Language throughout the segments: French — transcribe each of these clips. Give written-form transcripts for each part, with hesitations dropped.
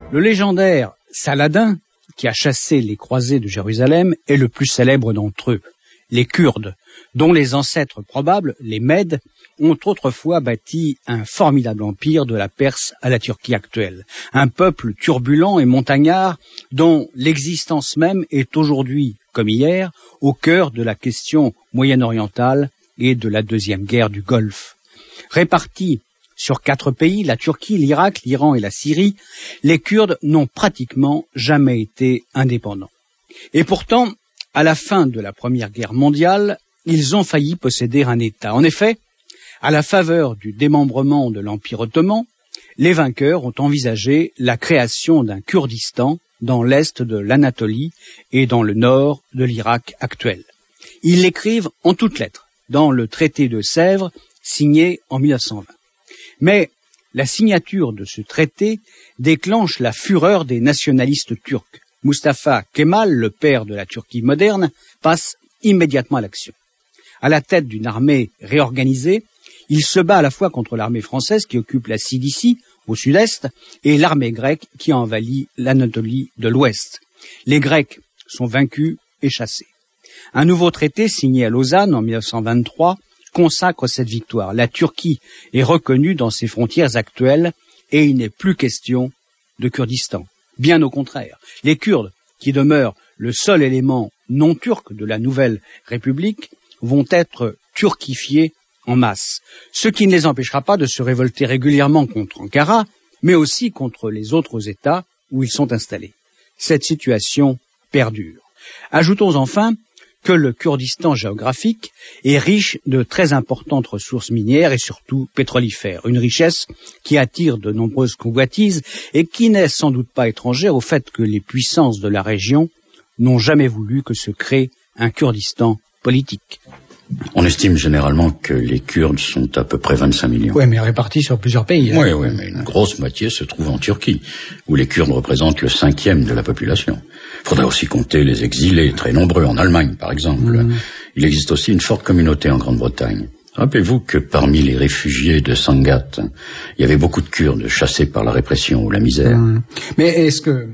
Le légendaire Saladin, qui a chassé les croisés de Jérusalem, est le plus célèbre d'entre eux, les Kurdes, dont les ancêtres probables, les Mèdes, ont autrefois bâti un formidable empire de la Perse à la Turquie actuelle. Un peuple turbulent et montagnard dont l'existence même est aujourd'hui, comme hier, au cœur de la question moyen-orientale et de la deuxième guerre du Golfe. Répartis sur 4 pays, la Turquie, l'Irak, l'Iran et la Syrie, les Kurdes n'ont pratiquement jamais été indépendants. Et pourtant, à la fin de la Première Guerre mondiale, ils ont failli posséder un État. En effet, à la faveur du démembrement de l'Empire ottoman, les vainqueurs ont envisagé la création d'un Kurdistan dans l'est de l'Anatolie et dans le nord de l'Irak actuel. Ils l'écrivent en toutes lettres dans le traité de Sèvres signé en 1920. Mais la signature de ce traité déclenche la fureur des nationalistes turcs. Mustafa Kemal, le père de la Turquie moderne, passe immédiatement à l'action. À la tête d'une armée réorganisée, il se bat à la fois contre l'armée française qui occupe la Cilicie, au sud-est, et l'armée grecque qui envahit l'Anatolie de l'ouest. Les Grecs sont vaincus et chassés. Un nouveau traité signé à Lausanne en 1923 consacre cette victoire. La Turquie est reconnue dans ses frontières actuelles et il n'est plus question de Kurdistan. Bien au contraire, les Kurdes, qui demeurent le seul élément non turc de la nouvelle République, vont être turquifiés en masse, ce qui ne les empêchera pas de se révolter régulièrement contre Ankara, mais aussi contre les autres États où ils sont installés. Cette situation perdure. Ajoutons enfin que le Kurdistan géographique est riche de très importantes ressources minières et surtout pétrolifères, une richesse qui attire de nombreuses convoitises et qui n'est sans doute pas étrangère au fait que les puissances de la région n'ont jamais voulu que se crée un Kurdistan politique. On estime généralement que les Kurdes sont à peu près 25 millions. Oui, mais répartis sur plusieurs pays. Oui, mais une grosse moitié se trouve en Turquie, où les Kurdes représentent le 5e de la population. Il faudrait aussi compter les exilés, très nombreux, en Allemagne, par exemple. Il existe aussi une forte communauté en Grande-Bretagne. Rappelez-vous que parmi les réfugiés de Sangat, il y avait beaucoup de Kurdes chassés par la répression ou la misère. Mais est-ce que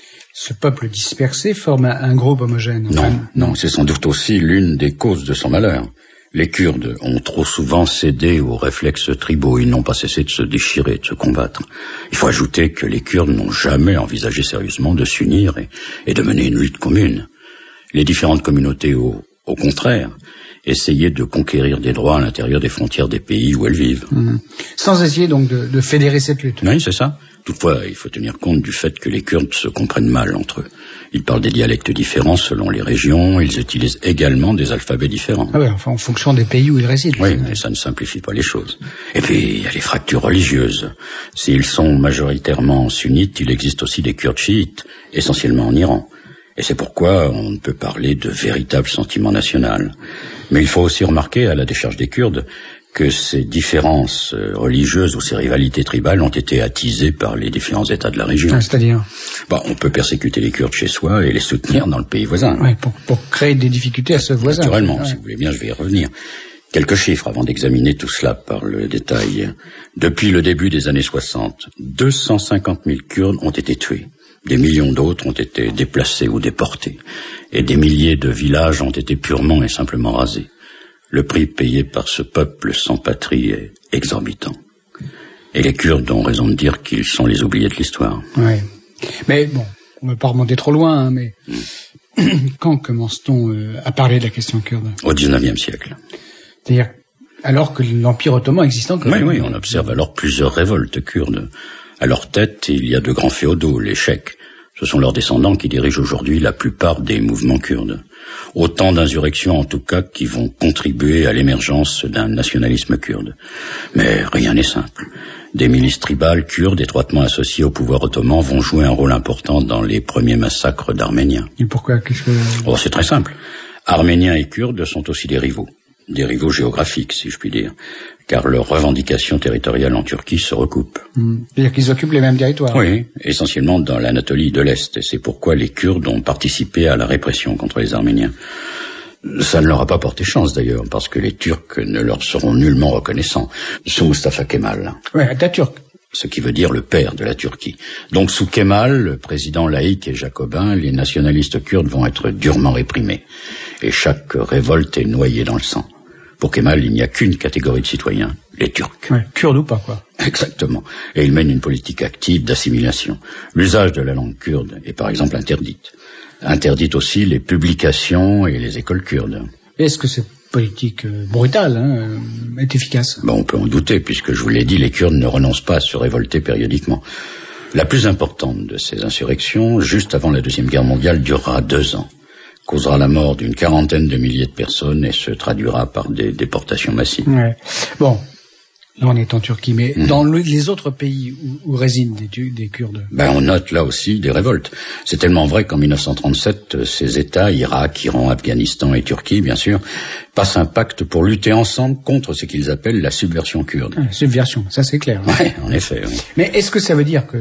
ce peuple dispersé forme un groupe homogène? Non, c'est sans doute aussi l'une des causes de son malheur. Les Kurdes ont trop souvent cédé aux réflexes tribaux, ils n'ont pas cessé de se déchirer, de se combattre. Il faut ajouter que les Kurdes n'ont jamais envisagé sérieusement de s'unir et de mener une lutte commune. Les différentes communautés, au contraire, essayaient de conquérir des droits à l'intérieur des frontières des pays où elles vivent. Sans essayer donc de fédérer cette lutte. Oui, c'est ça. Toutefois, il faut tenir compte du fait que les Kurdes se comprennent mal entre eux. Ils parlent des dialectes différents selon les régions, ils utilisent également des alphabets différents. Ah oui, enfin en fonction des pays où ils résident. Oui, mais ça ne simplifie pas les choses. Et puis, il y a les fractures religieuses. S'ils sont majoritairement sunnites, il existe aussi des Kurdes chiites, essentiellement en Iran. Et c'est pourquoi on ne peut parler de véritable sentiment national. Mais il faut aussi remarquer, à la décharge des Kurdes, que ces différences religieuses ou ces rivalités tribales ont été attisées par les différents États de la région. C'est-à-dire on peut persécuter les Kurdes chez soi et les soutenir dans le pays voisin. Oui, pour créer des difficultés à ce voisin. Naturellement, si vous voulez bien, je vais y revenir. Quelques chiffres avant d'examiner tout cela par le détail. Depuis le début des années 60, 250 000 Kurdes ont été tués. Des millions d'autres ont été déplacés ou déportés. Et des milliers de villages ont été purement et simplement rasés. Le prix payé par ce peuple sans patrie est exorbitant. Et les Kurdes ont raison de dire qu'ils sont les oubliés de l'histoire. Oui. Mais bon, on ne veut pas remonter trop loin, mais quand commence-t-on à parler de la question kurde? Au XIXe siècle. C'est-à-dire, alors que l'Empire ottoman existe encore. Oui, on observe alors plusieurs révoltes kurdes. À leur tête, il y a de grands féodaux, les cheikhs. Ce sont leurs descendants qui dirigent aujourd'hui la plupart des mouvements kurdes. Autant d'insurrections en tout cas qui vont contribuer à l'émergence d'un nationalisme kurde. Mais rien n'est simple. Des milices tribales kurdes étroitement associées au pouvoir ottoman vont jouer un rôle important dans les premiers massacres d'Arméniens. Et pourquoi? C'est très simple. Arméniens et Kurdes sont aussi des rivaux géographiques, si je puis dire, car leurs revendications territoriales en Turquie se recoupent. C'est-à-dire qu'ils occupent les mêmes territoires? Oui, essentiellement dans l'Anatolie de l'Est, et c'est pourquoi les Kurdes ont participé à la répression contre les Arméniens. Ça ne leur a pas porté chance d'ailleurs, parce que les Turcs ne leur seront nullement reconnaissants, sous Mustafa Kemal. Oui, Atatürk. ce qui veut dire le père de la Turquie. Donc sous Kemal, le président laïque et jacobin, les nationalistes kurdes vont être durement réprimés. Et chaque révolte est noyée dans le sang. Pour Kemal, il n'y a qu'une catégorie de citoyens, les Turcs. Ouais, kurdes ou pas, quoi. Exactement. Et il mène une politique active d'assimilation. L'usage de la langue kurde est par exemple interdite. Interdite aussi les publications et les écoles kurdes. Est-ce que cette politique brutale est efficace? On peut en douter, puisque je vous l'ai dit, les Kurdes ne renoncent pas à se révolter périodiquement. La plus importante de ces insurrections, juste avant la Deuxième Guerre mondiale, durera 2 ans. Causera la mort d'une 40aine de milliers de personnes et se traduira par des déportations massives. Ouais. Bon, là on est en Turquie, mais dans les autres pays où résident des Kurdes? On note là aussi des révoltes. C'est tellement vrai qu'en 1937, ces États, Irak, Iran, Afghanistan et Turquie, bien sûr, passent un pacte pour lutter ensemble contre ce qu'ils appellent la subversion kurde. La subversion, ça c'est clair. Oui, en effet. Oui. Mais est-ce que ça veut dire que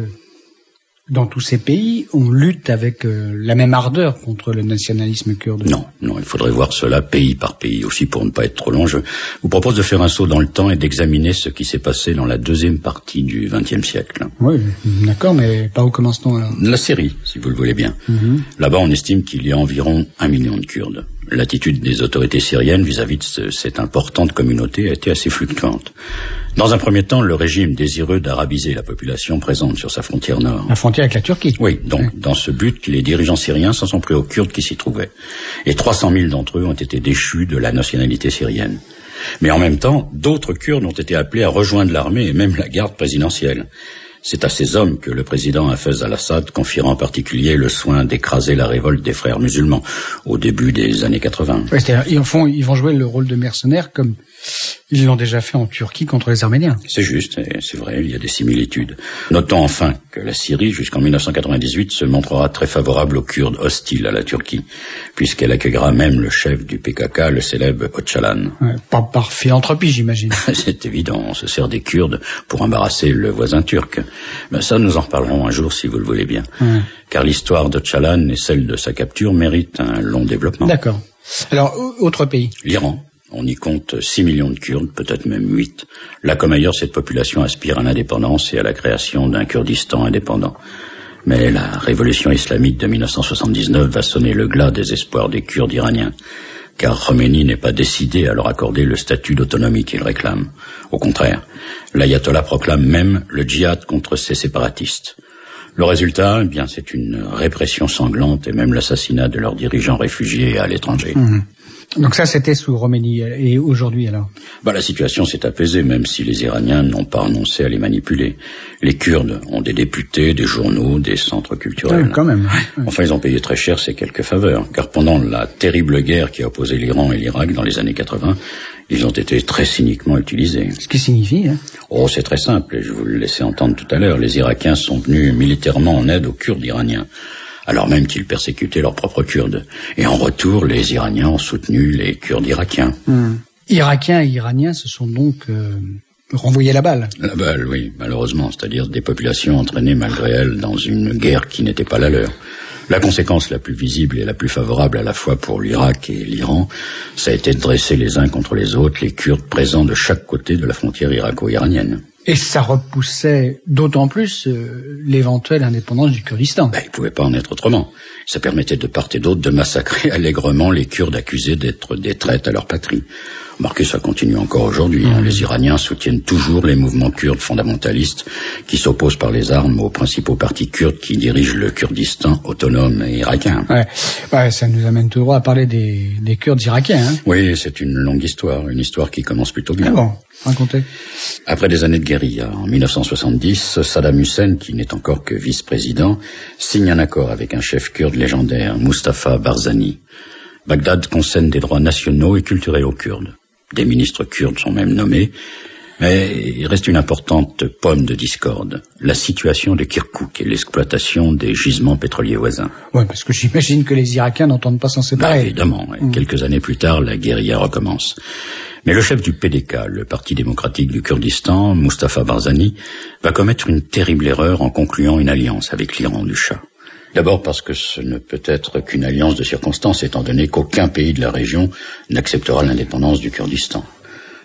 dans tous ces pays, on lutte avec la même ardeur contre le nationalisme kurde? Non, il faudrait voir cela pays par pays. Aussi, pour ne pas être trop long, je vous propose de faire un saut dans le temps et d'examiner ce qui s'est passé dans la deuxième partie du XXe siècle. Oui, d'accord, mais par où commence-t-on alors? La Syrie, si vous le voulez bien. Là-bas, on estime qu'il y a environ 1 million de Kurdes. L'attitude des autorités syriennes vis-à-vis de cette importante communauté a été assez fluctuante. Dans un premier temps, le régime désireux d'arabiser la population présente sur sa frontière nord. La frontière avec la Turquie. Oui, donc dans ce but, les dirigeants syriens s'en sont pris aux Kurdes qui s'y trouvaient. Et 300 000 d'entre eux ont été déchus de la nationalité syrienne. Mais en même temps, d'autres Kurdes ont été appelés à rejoindre l'armée et même la garde présidentielle. C'est à ces hommes que le président Hafez al-Assad confiera en particulier le soin d'écraser la révolte des frères musulmans au début des années 80. Ouais, c'est-à-dire, ils vont jouer le rôle de mercenaires comme ils l'ont déjà fait en Turquie contre les Arméniens. C'est juste, et c'est vrai, il y a des similitudes. Notons enfin que la Syrie, jusqu'en 1998, se montrera très favorable aux Kurdes hostiles à la Turquie, puisqu'elle accueillera même le chef du PKK, le célèbre Öcalan. Ouais, pas par philanthropie, j'imagine. C'est évident, on se sert des Kurdes pour embarrasser le voisin turc. Mais ça, nous en reparlerons un jour, si vous le voulez bien. Car l'histoire d'Öcalan et celle de sa capture méritent un long développement. D'accord. Alors, autre pays? L'Iran. On y compte 6 millions de Kurdes, peut-être même 8. Là comme ailleurs, cette population aspire à l'indépendance et à la création d'un Kurdistan indépendant. Mais la révolution islamique de 1979 va sonner le glas des espoirs des Kurdes iraniens, car Khomeini n'est pas décidé à leur accorder le statut d'autonomie qu'ils réclament. Au contraire, l'ayatollah proclame même le djihad contre ces séparatistes. Le résultat, c'est une répression sanglante et même l'assassinat de leurs dirigeants réfugiés à l'étranger. Donc ça, c'était sous Khomeini. Et aujourd'hui, alors? La situation s'est apaisée, même si les Iraniens n'ont pas renoncé à les manipuler. Les Kurdes ont des députés, des journaux, des centres culturels. Oui, quand même. Enfin, ils ont payé très cher ces quelques faveurs, car pendant la terrible guerre qui a opposé l'Iran et l'Irak dans les années 80, ils ont été très cyniquement utilisés. Ce qui signifie, c'est très simple, et je vous le laissais entendre tout à l'heure. Les Irakiens sont venus militairement en aide aux Kurdes iraniens, alors même qu'ils persécutaient leurs propres Kurdes. Et en retour, les Iraniens ont soutenu les Kurdes irakiens. Irakiens et Iraniens se sont donc renvoyés la balle. La balle, oui, malheureusement, c'est-à-dire des populations entraînées malgré elles dans une guerre qui n'était pas la leur. La conséquence la plus visible et la plus favorable à la fois pour l'Irak et l'Iran, ça a été de dresser les uns contre les autres les Kurdes présents de chaque côté de la frontière irako-iranienne. Et ça repoussait d'autant plus l'éventuelle indépendance du Kurdistan. Il ne pouvait pas en être autrement. Ça permettait de part et d'autre de massacrer allègrement les Kurdes accusés d'être des traîtres à leur patrie. Remarquez, ça continue encore aujourd'hui. Les Iraniens soutiennent toujours les mouvements kurdes fondamentalistes qui s'opposent par les armes aux principaux partis kurdes qui dirigent le Kurdistan autonome et irakien. Ouais, ça nous amène tout droit à parler des Kurdes irakiens. Oui, c'est une longue histoire, une histoire qui commence plutôt bien. Ah bon, racontez. Après des années de guérilla, en 1970, Saddam Hussein, qui n'est encore que vice-président, signe un accord avec un chef kurde légendaire, Mustafa Barzani. Bagdad concède des droits nationaux et culturels aux Kurdes. Des ministres kurdes sont même nommés, mais il reste une importante pomme de discorde, la situation de Kirkouk et l'exploitation des gisements pétroliers voisins. Oui, parce que j'imagine que les Irakiens n'entendent pas s'en séparer. Évidemment, quelques années plus tard, la guérilla recommence. Mais le chef du PDK, le Parti démocratique du Kurdistan, Mustafa Barzani, va commettre une terrible erreur en concluant une alliance avec l'Iran du Shah. D'abord parce que ce ne peut être qu'une alliance de circonstances, étant donné qu'aucun pays de la région n'acceptera l'indépendance du Kurdistan.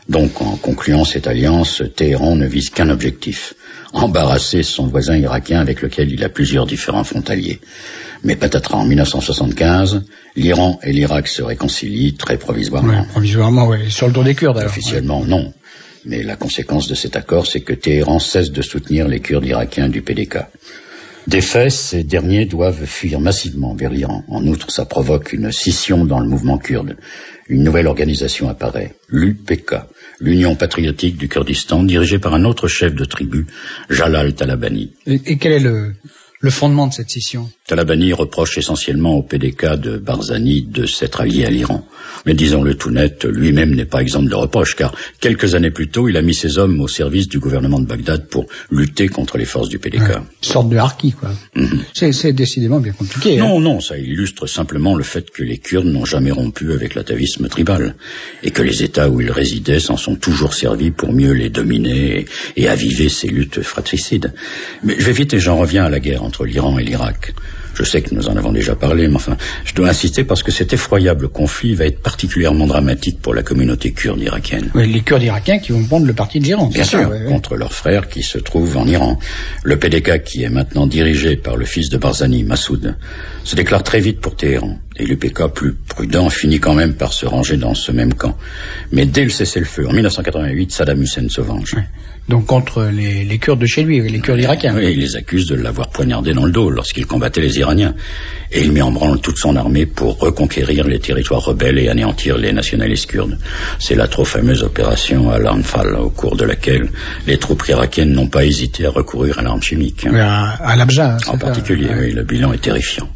Donc, en concluant cette alliance, Téhéran ne vise qu'un objectif, embarrasser son voisin irakien avec lequel il a plusieurs différends frontaliers. Mais patatras, en 1975, l'Iran et l'Irak se réconcilient très provisoirement. Ouais, provisoirement, oui. Sur le dos des Kurdes, alors. Officiellement, non. Mais la conséquence de cet accord, c'est que Téhéran cesse de soutenir les Kurdes irakiens du PDK. Des faits, ces derniers doivent fuir massivement vers l'Iran. En outre, ça provoque une scission dans le mouvement kurde. Une nouvelle organisation apparaît, l'UPK, l'Union patriotique du Kurdistan, dirigée par un autre chef de tribu, Jalal Talabani. Et quel est le fondement de cette scission? Talabani reproche essentiellement au PDK de Barzani de s'être allié à l'Iran. Mais disons-le tout net, lui-même n'est pas exempt de reproches, car quelques années plus tôt, il a mis ses hommes au service du gouvernement de Bagdad pour lutter contre les forces du PDK. Ouais, une sorte de harki, quoi. C'est décidément bien compliqué. Non, ça illustre simplement le fait que les Kurdes n'ont jamais rompu avec l'atavisme tribal, et que les États où ils résidaient s'en sont toujours servis pour mieux les dominer et aviver ces luttes fratricides. Mais je vais vite et j'en reviens à la guerre entre l'Iran et l'Irak. Je sais que nous en avons déjà parlé, mais enfin, je dois insister parce que cet effroyable conflit va être particulièrement dramatique pour la communauté kurde irakienne. Oui, les Kurdes irakiens qui vont prendre le parti de l'Iran. Bien sûr, contre leurs frères qui se trouvent en Iran. Le PDK, qui est maintenant dirigé par le fils de Barzani, Massoud, se déclare très vite pour Téhéran. Et l'UPK, plus prudent, finit quand même par se ranger dans ce même camp. Mais dès le cessez-le-feu, en 1988, Saddam Hussein se venge. Oui. Donc contre les Kurdes de chez lui, les Kurdes irakiens. Oui, il les accuse de l'avoir poignardé dans le dos lorsqu'il combattait les Iraniens. Et il met en branle toute son armée pour reconquérir les territoires rebelles et anéantir les nationalistes kurdes. C'est la trop fameuse opération Al-Anfal, au cours de laquelle les troupes irakiennes n'ont pas hésité à recourir à l'arme chimique. Oui, à l'Abja. En particulier, oui, le bilan est terrifiant.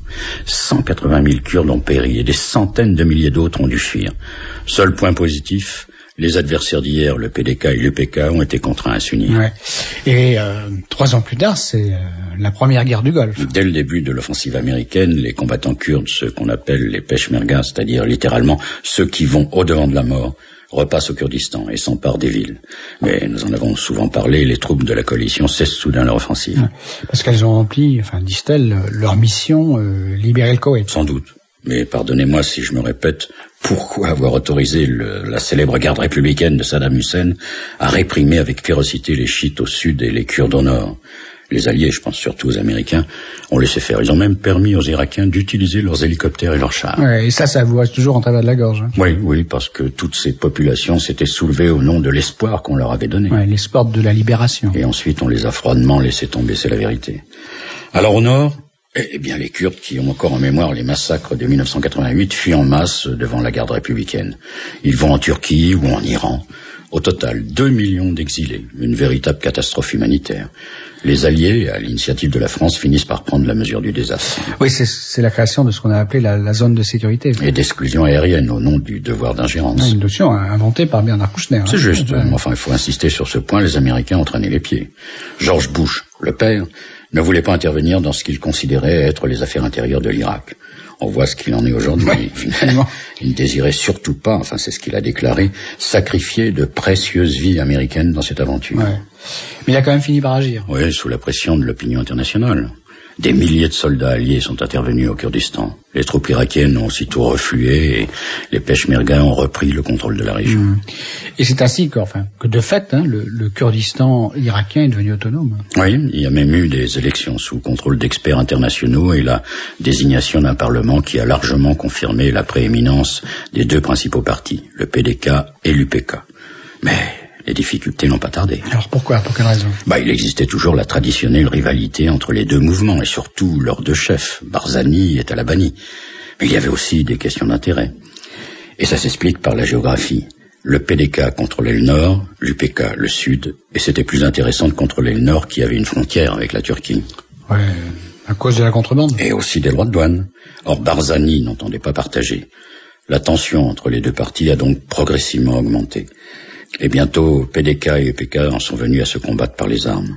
180 000 Kurdes ont péri et des centaines de milliers d'autres ont dû fuir. Seul point positif, les adversaires d'hier, le PDK et l'UPK, ont été contraints à s'unir. Ouais. Et 3 ans plus tard, c'est la première guerre du Golfe. Dès le début de l'offensive américaine, les combattants kurdes, ceux qu'on appelle les peshmergas, c'est-à-dire littéralement ceux qui vont au-devant de la mort, repassent au Kurdistan et s'emparent des villes. Mais nous en avons souvent parlé, les troupes de la coalition cessent soudain leur offensive. Ouais. Parce qu'elles ont rempli, enfin disent-elles, leur mission, libérer le Koweït. Sans doute. Mais pardonnez-moi si je me répète, pourquoi avoir autorisé la célèbre garde républicaine de Saddam Hussein à réprimer avec férocité les chiites au sud et les Kurdes au nord? Les Alliés, je pense surtout aux Américains, ont laissé faire. Ils ont même permis aux Irakiens d'utiliser leurs hélicoptères et leurs chars. Ouais, et ça vous reste toujours en travers de la gorge. Hein. Oui, parce que toutes ces populations s'étaient soulevées au nom de l'espoir qu'on leur avait donné. Ouais, l'espoir de la libération. Et ensuite, on les a froidement laissés tomber, c'est la vérité. Alors au nord, eh bien, les Kurdes qui ont encore en mémoire les massacres de 1988 fuient en masse devant la garde républicaine. Ils vont en Turquie ou en Iran. Au total, 2 millions d'exilés, une véritable catastrophe humanitaire. Les Alliés, à l'initiative de la France, finissent par prendre la mesure du désastre. Oui, c'est la création de ce qu'on a appelé la zone de sécurité. Et d'exclusion aérienne au nom du devoir d'ingérence. Une notion inventée par Bernard Kouchner. C'est juste, mais enfin, il faut insister sur ce point, les Américains ont traîné les pieds. George Bush, le père, ne voulait pas intervenir dans ce qu'il considérait être les affaires intérieures de l'Irak. On voit ce qu'il en est aujourd'hui. Oui, il ne désirait surtout pas, enfin c'est ce qu'il a déclaré, sacrifier de précieuses vies américaines dans cette aventure. Ouais. Mais il a quand même fini par agir. Oui, sous la pression de l'opinion internationale. Des milliers de soldats alliés sont intervenus au Kurdistan. Les troupes irakiennes ont aussitôt reflué et les peshmergas ont repris le contrôle de la région. Et c'est ainsi que de fait, le Kurdistan irakien est devenu autonome. Oui, il y a même eu des élections sous contrôle d'experts internationaux et la désignation d'un parlement qui a largement confirmé la prééminence des 2 principaux partis, le PDK et l'UPK. Mais les difficultés n'ont pas tardé. Alors pourquoi? Pour quelle raison? Il existait toujours la traditionnelle rivalité entre les 2 mouvements et surtout leurs 2 chefs, Barzani et Talabani. Mais il y avait aussi des questions d'intérêt. Et ça s'explique par la géographie. Le PDK contrôlait le nord, l'UPK le sud, et c'était plus intéressant de contrôler le nord qui avait une frontière avec la Turquie. Ouais, à cause de la contrebande. Et aussi des droits de douane. Or Barzani n'entendait pas partager. La tension entre les 2 partis a donc progressivement augmenté. Et bientôt, PDK et UPK en sont venus à se combattre par les armes.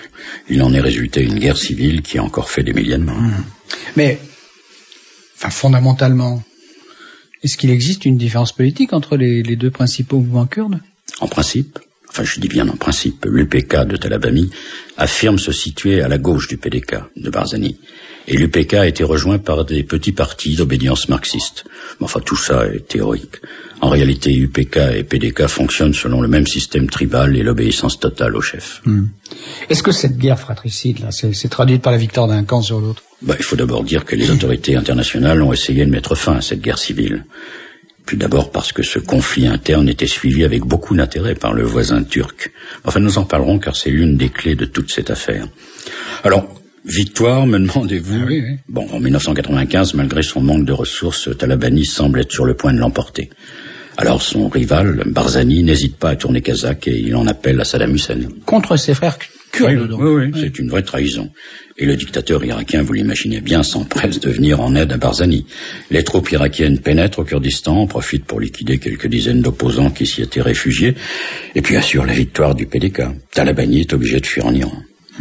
Il en est résulté une guerre civile qui a encore fait des milliers de morts. Mais, fondamentalement, est-ce qu'il existe une différence politique entre les 2 principaux mouvements kurdes? En principe, enfin je dis bien en principe, l'UPK de Talabani affirme se situer à la gauche du PDK de Barzani. Et l'UPK a été rejoint par des petits partis d'obédience marxiste. Mais enfin, tout ça est théorique. En réalité, UPK et PDK fonctionnent selon le même système tribal et l'obéissance totale au chef. Est-ce que cette guerre fratricide, là, c'est traduite par la victoire d'un camp sur l'autre? Il faut d'abord dire que les autorités internationales ont essayé de mettre fin à cette guerre civile. Puis d'abord parce que ce conflit interne était suivi avec beaucoup d'intérêt par le voisin turc. Enfin, nous en parlerons car c'est l'une des clés de toute cette affaire. Alors, victoire, me demandez-vous? Oui. Bon, en 1995, malgré son manque de ressources, Talabani semble être sur le point de l'emporter. Alors son rival, Barzani, n'hésite pas à tourner kazakh et il en appelle à Saddam Hussein. Contre ses frères kurdes, donc. Oui, c'est une vraie trahison. Et le dictateur irakien, vous l'imaginez bien, s'empresse de venir en aide à Barzani. Les troupes irakiennes pénètrent au Kurdistan, profitent pour liquider quelques dizaines d'opposants qui s'y étaient réfugiés, et puis assurent la victoire du PDK. Talabani est obligé de fuir en Iran.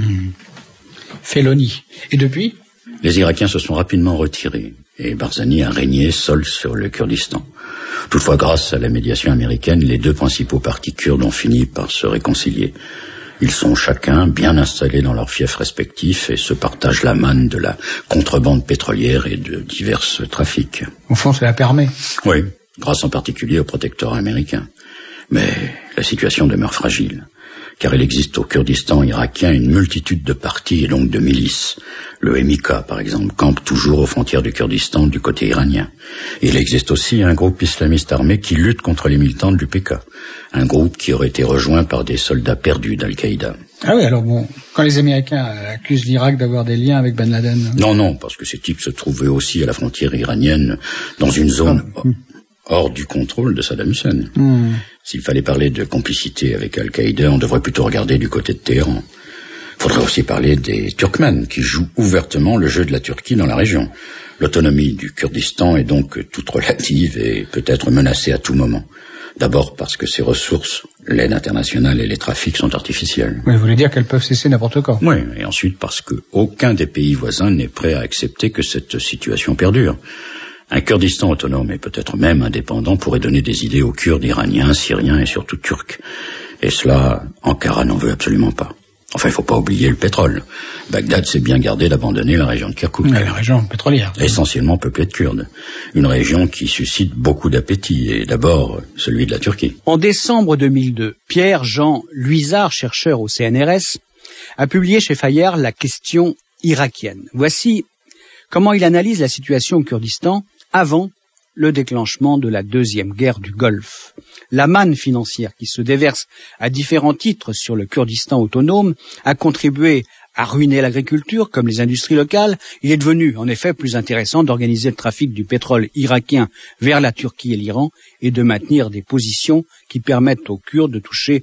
Félonie. Et depuis? Les Irakiens se sont rapidement retirés, et Barzani a régné seul sur le Kurdistan. Toutefois, grâce à la médiation américaine, les deux principaux partis kurdes ont fini par se réconcilier. Ils sont chacun bien installés dans leurs fiefs respectifs et se partagent la manne de la contrebande pétrolière et de divers trafics. Au fond, cela permet. Oui, grâce en particulier au protectorat américain. Mais la situation demeure fragile, car il existe au Kurdistan irakien une multitude de partis et donc de milices. Le MIK, par exemple, campe toujours aux frontières du Kurdistan du côté iranien. Il existe aussi un groupe islamiste armé qui lutte contre les militants de l'UPK, un groupe qui aurait été rejoint par des soldats perdus d'Al-Qaïda. Ah oui, alors bon, quand les Américains accusent l'Irak d'avoir des liens avec Ben Laden... Non, parce que ces types se trouvaient aussi à la frontière iranienne, dans une zone... hors du contrôle de Saddam Hussein. S'il fallait parler de complicité avec Al-Qaïda, on devrait plutôt regarder du côté de Téhéran. Il faudrait aussi parler des Turkmènes, qui jouent ouvertement le jeu de la Turquie dans la région. L'autonomie du Kurdistan est donc toute relative et peut être menacée à tout moment. D'abord parce que ses ressources, l'aide internationale et les trafics sont artificiels. Oui, vous voulez dire qu'elles peuvent cesser n'importe quand. Oui, et ensuite parce que aucun des pays voisins n'est prêt à accepter que cette situation perdure. Un Kurdistan autonome et peut-être même indépendant pourrait donner des idées aux Kurdes iraniens, syriens et surtout turcs. Et cela, Ankara n'en veut absolument pas. Enfin, il faut pas oublier le pétrole. Bagdad s'est bien gardé d'abandonner la région de Kirkouk. La région pétrolière. Essentiellement peuplée de Kurdes. Une région qui suscite beaucoup d'appétit, et d'abord celui de la Turquie. En décembre 2002, Pierre-Jean Luisard, chercheur au CNRS, a publié chez Fayard la question irakienne. Voici comment il analyse la situation au Kurdistan avant le déclenchement de la deuxième guerre du Golfe. La manne financière qui se déverse à différents titres sur le Kurdistan autonome a contribué à ruiner l'agriculture comme les industries locales. Il est devenu en effet plus intéressant d'organiser le trafic du pétrole irakien vers la Turquie et l'Iran et de maintenir des positions qui permettent aux Kurdes de toucher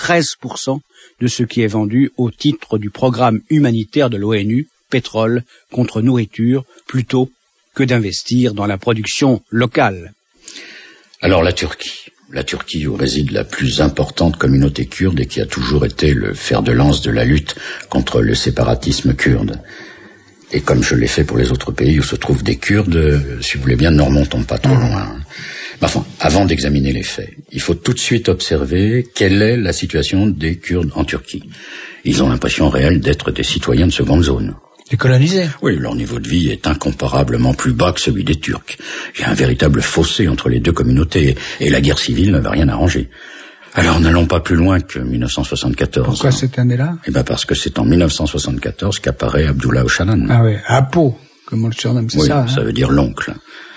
13% de ce qui est vendu au titre du programme humanitaire de l'ONU, pétrole contre nourriture, plutôt que d'investir dans la production locale. Alors la Turquie où réside la plus importante communauté kurde et qui a toujours été le fer de lance de la lutte contre le séparatisme kurde. Et comme je l'ai fait pour les autres pays où se trouvent des Kurdes, si vous voulez bien, ne remontons pas trop loin. Enfin, avant d'examiner les faits, il faut tout de suite observer quelle est la situation des Kurdes en Turquie. Ils ont l'impression réelle d'être des citoyens de seconde zone. Les colonisés. Oui, leur niveau de vie est incomparablement plus bas que celui des Turcs. Il y a un véritable fossé entre les deux communautés et la guerre civile ne va rien arranger. Alors n'allons pas plus loin que 1974. Pourquoi cette année-là? Parce que c'est en 1974 qu'apparaît Abdullah Öcalan. Ah oui, Apo, comme on le surnomme, c'est oui, ça. Ça veut dire l'oncle.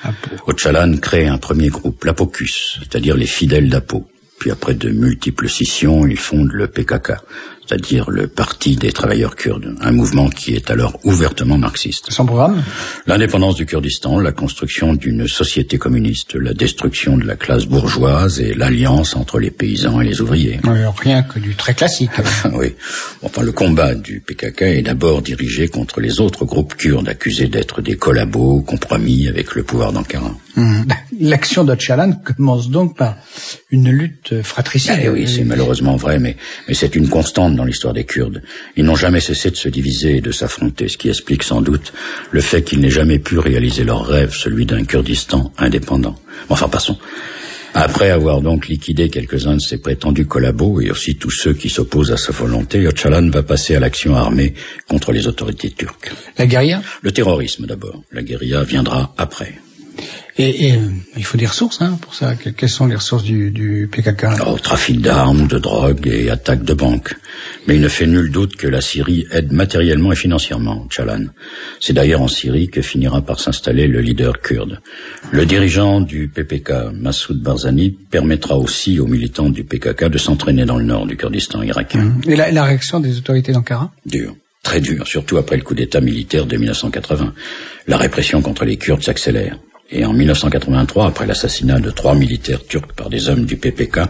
Öcalan crée un premier groupe, l'Apocus, c'est-à-dire les fidèles d'Apo. Puis après de multiples scissions, il fonde le PKK, c'est-à-dire le Parti des travailleurs kurdes, un mouvement qui est alors ouvertement marxiste. Son programme? L'indépendance du Kurdistan, la construction d'une société communiste, la destruction de la classe bourgeoise et l'alliance entre les paysans et les ouvriers. Oui, rien que du très classique. Oui. Enfin, le combat du PKK est d'abord dirigé contre les autres groupes kurdes accusés d'être des collabos compromis avec le pouvoir d'Ankara. L'action d'Öcalan commence donc par une lutte fratricide. Oui, c'est malheureusement vrai, mais c'est une constante dans l'histoire des Kurdes. Ils n'ont jamais cessé de se diviser et de s'affronter, ce qui explique sans doute le fait qu'ils n'aient jamais pu réaliser leur rêve, celui d'un Kurdistan indépendant. Enfin, passons. Après avoir donc liquidé quelques-uns de ses prétendus collabos et aussi tous ceux qui s'opposent à sa volonté, Öcalan va passer à l'action armée contre les autorités turques. La guérilla? Le terrorisme d'abord. La guérilla viendra après. Et il faut des ressources pour ça. Quelles sont les ressources du PKK? Trafic d'armes, de drogue et attaques de banques. Mais il ne fait nul doute que la Syrie aide matériellement et financièrement Öcalan. C'est d'ailleurs en Syrie que finira par s'installer le leader kurde. Le dirigeant du PPK, Massoud Barzani, permettra aussi aux militants du PKK de s'entraîner dans le nord du Kurdistan irakien. Et la réaction des autorités d'Ankara? Dure. Très dur, surtout après le coup d'État militaire de 1980. La répression contre les Kurdes s'accélère. Et en 1983, après l'assassinat de 3 militaires turcs par des hommes du PPK,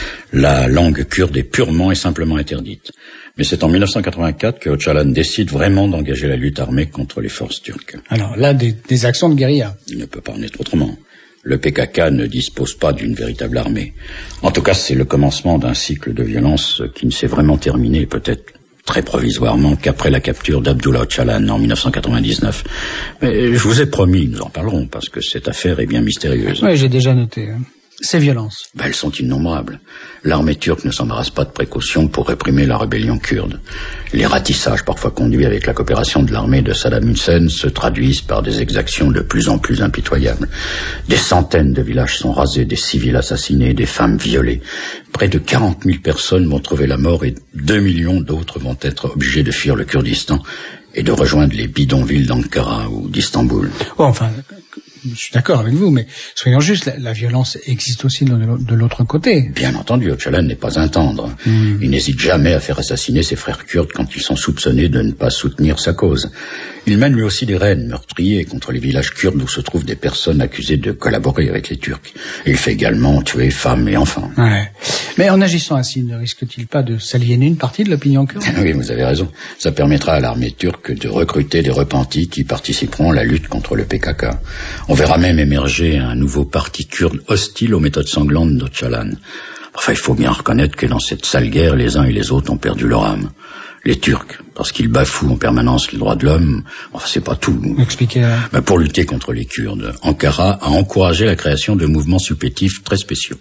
la langue kurde est purement et simplement interdite. Mais c'est en 1984 que Öcalan décide vraiment d'engager la lutte armée contre les forces turques. Alors là, des actions de guérilla. Il ne peut pas en être autrement. Le PKK ne dispose pas d'une véritable armée. En tout cas, c'est le commencement d'un cycle de violence qui ne s'est vraiment terminé, peut-être très provisoirement, qu'après la capture d'Abdullah Öcalan en 1999. Mais je vous ai promis, nous en parlerons, parce que cette affaire est bien mystérieuse. Oui, j'ai déjà noté. Ces violences. Elles sont innombrables. L'armée turque ne s'embarrasse pas de précautions pour réprimer la rébellion kurde. Les ratissages, parfois conduits avec la coopération de l'armée de Saddam Hussein, se traduisent par des exactions de plus en plus impitoyables. Des centaines de villages sont rasés, des civils assassinés, des femmes violées. Près de 40 000 personnes vont trouver la mort et 2 millions d'autres vont être obligés de fuir le Kurdistan et de rejoindre les bidonvilles d'Ankara ou d'Istanbul. Oh, enfin, je suis d'accord avec vous, mais soyons justes, la violence existe aussi de l'autre côté. Bien entendu, Öcalan n'est pas un tendre. Il n'hésite jamais à faire assassiner ses frères kurdes quand ils sont soupçonnés de ne pas soutenir sa cause. Il mène lui aussi des raids meurtriers contre les villages kurdes où se trouvent des personnes accusées de collaborer avec les Turcs. Il fait également tuer femmes et enfants. Ouais. Mais en agissant ainsi, ne risque-t-il pas de s'aliéner une partie de l'opinion kurde? Oui, vous avez raison. Ça permettra à l'armée turque de recruter des repentis qui participeront à la lutte contre le PKK. On verra même émerger un nouveau parti kurde hostile aux méthodes sanglantes d'Öcalan. Enfin, il faut bien reconnaître que dans cette sale guerre, les uns et les autres ont perdu leur âme. Les Turcs, parce qu'ils bafouent en permanence les droits de l'homme, enfin c'est pas tout. Expliquez. Pour lutter contre les Kurdes, Ankara a encouragé la création de mouvements supplétifs très spéciaux.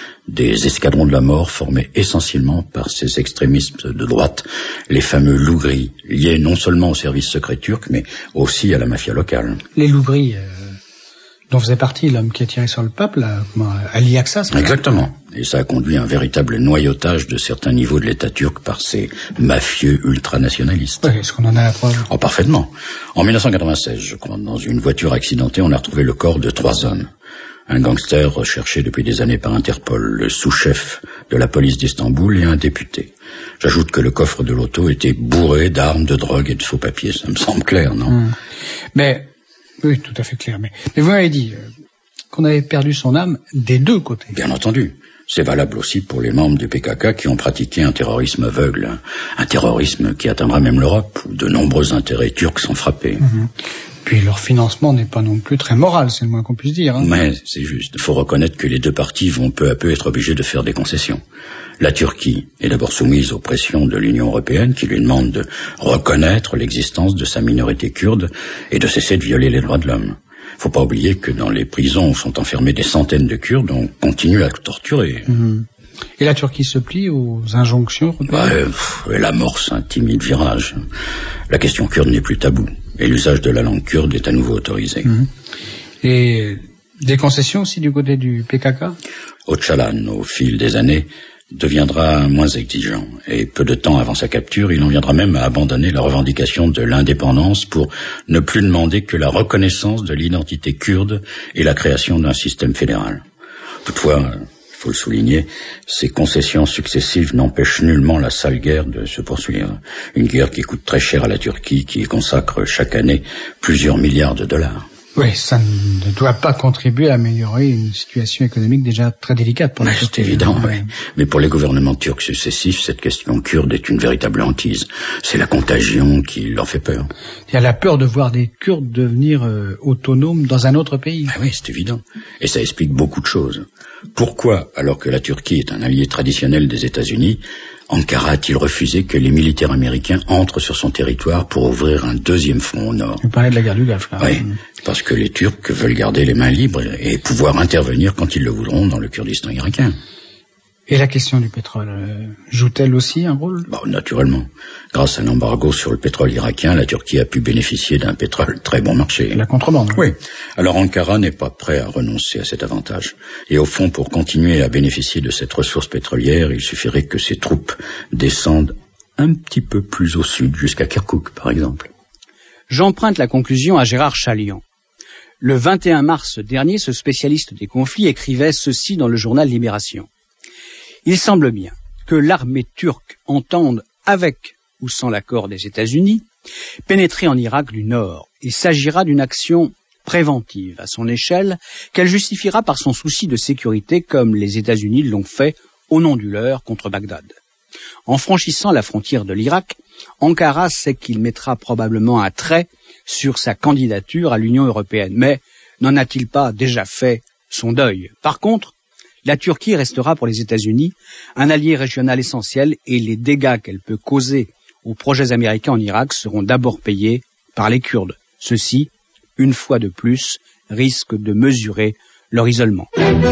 Des escadrons de la mort formés essentiellement par ces extrémistes de droite, les fameux loups gris, liés non seulement au service secret turc, mais aussi à la mafia locale. Les loups gris, dont faisait partie l'homme qui a tiré sur le pape, Ali Aksa, c'est ça? Exactement. Et ça a conduit à un véritable noyautage de certains niveaux de l'État turc par ces mafieux ultranationalistes. Oui, est-ce qu'on en a la preuve? Oh, parfaitement. En 1996, je crois, dans une voiture accidentée, on a retrouvé le corps de 3 hommes. Un gangster recherché depuis des années par Interpol, le sous-chef de la police d'Istanbul et un député. J'ajoute que le coffre de l'auto était bourré d'armes, de drogue et de faux papiers. Ça me semble clair, non? Mais, oui, tout à fait clair. Mais vous m'avez dit qu'on avait perdu son âme des deux côtés. Bien entendu. C'est valable aussi pour les membres du PKK qui ont pratiqué un terrorisme aveugle. Un terrorisme qui atteindra même l'Europe, où de nombreux intérêts turcs sont frappés. Puis leur financement n'est pas non plus très moral, c'est le moins qu'on puisse dire. Mais c'est juste. Il faut reconnaître que les deux parties vont peu à peu être obligées de faire des concessions. La Turquie est d'abord soumise aux pressions de l'Union européenne qui lui demande de reconnaître l'existence de sa minorité kurde et de cesser de violer les droits de l'homme. Faut pas oublier que dans les prisons où sont enfermés des centaines de Kurdes, on continue à torturer. Et la Turquie se plie aux injonctions européennes? Elle amorce un timide virage. La question kurde n'est plus taboue. Et l'usage de la langue kurde est à nouveau autorisé. Et des concessions aussi du côté du PKK? Öcalan, au fil des années, deviendra moins exigeant. Et peu de temps avant sa capture, il en viendra même à abandonner la revendication de l'indépendance pour ne plus demander que la reconnaissance de l'identité kurde et la création d'un système fédéral. Toutefois, il faut le souligner, ces concessions successives n'empêchent nullement la sale guerre de se poursuivre. Une guerre qui coûte très cher à la Turquie, qui y consacre chaque année plusieurs milliards de dollars. Oui, ça ne doit pas contribuer à améliorer une situation économique déjà très délicate pour la Turquie. C'est évident, oui. Mais pour les gouvernements turcs successifs, cette question kurde est une véritable hantise. C'est la contagion qui leur fait peur. Il y a la peur de voir des Kurdes devenir autonomes dans un autre pays. Oui, c'est évident. Et ça explique beaucoup de choses. Pourquoi, alors que la Turquie est un allié traditionnel des États-Unis, Ankara a-t-il refusé que les militaires américains entrent sur son territoire pour ouvrir un deuxième front au nord? Vous parlez de la guerre du Golfe, là. Oui, parce que les Turcs veulent garder les mains libres et pouvoir intervenir quand ils le voudront dans le Kurdistan irakien. Et la question du pétrole joue-t-elle aussi un rôle? Bon, naturellement. Grâce à l'embargo sur le pétrole irakien, la Turquie a pu bénéficier d'un pétrole très bon marché. La contrebande. Oui. Alors Ankara n'est pas prêt à renoncer à cet avantage. Et au fond, pour continuer à bénéficier de cette ressource pétrolière, il suffirait que ses troupes descendent un petit peu plus au sud, jusqu'à Kirkouk, par exemple. J'emprunte la conclusion à Gérard Chaliand. Le 21 mars dernier, ce spécialiste des conflits écrivait ceci dans le journal Libération. Il semble bien que l'armée turque entende, avec ou sans l'accord des États-Unis, pénétrer en Irak du Nord. Il s'agira d'une action préventive à son échelle qu'elle justifiera par son souci de sécurité comme les États-Unis l'ont fait au nom du leur contre Bagdad. En franchissant la frontière de l'Irak, Ankara sait qu'il mettra probablement un trait sur sa candidature à l'Union européenne. Mais n'en a-t-il pas déjà fait son deuil? Par contre, la Turquie restera pour les États-Unis un allié régional essentiel et les dégâts qu'elle peut causer aux projets américains en Irak seront d'abord payés par les Kurdes. Ceux-ci, une fois de plus, risquent de mesurer leur isolement.